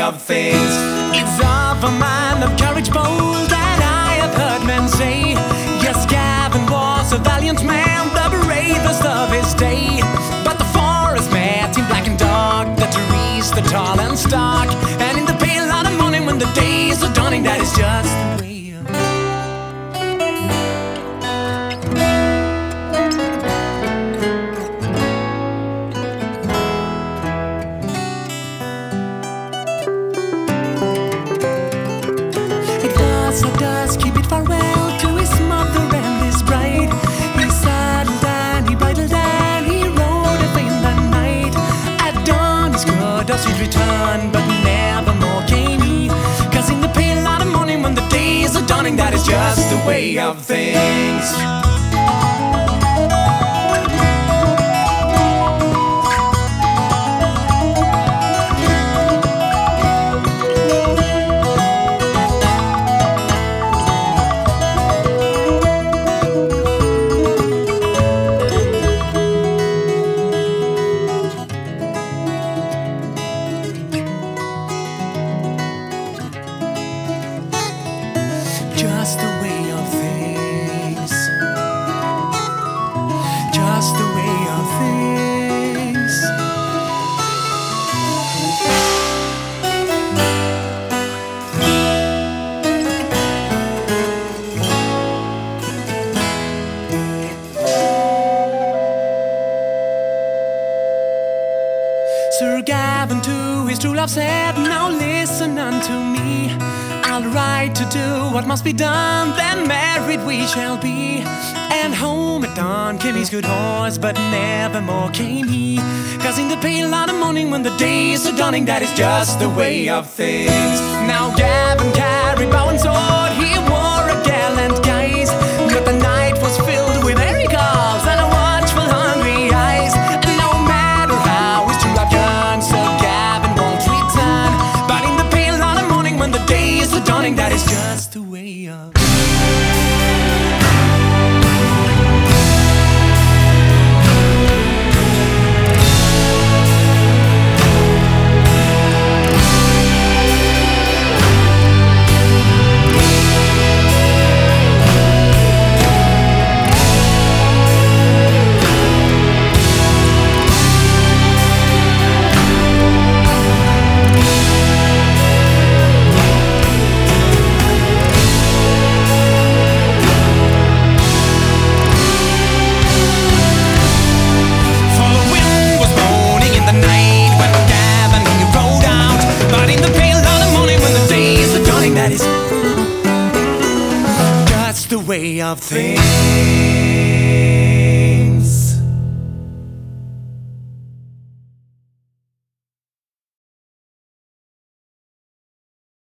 of things. It's of a man of courage bold that I have heard men say. Yes, Gavin was a valiant man, the bravest of his day. But the forest met him black and dark, the trees the tall and stark, and in the pale light of morning when the days are dawning, that is just the way. At dusk he bid farewell to his mother and his bride. He saddled and he bridled and he rode away in the night. At dawn his good does he'd return, but never more came he. 'Cause in the pale light of morning when the days are dawning, that is just the way of things. Just the way of things. Just the way of things. Sir Gavin to his true love said, now listen unto me. I'll ride to do what must be done, then married we shall be. And home at dawn came his good horse, but never more came he. 'Cause in the pale light of morning when the days are dawning, that is just the way of things. Now Gavin carried bow and sword, he wore a gallant guise, but the night was filled with merry calls and a watchful hungry eyes. And no matter how his true love yearns, Sir Gavin won't return. But in the pale light of morning when the days are dawning, that is just the way of. That is just the way of things.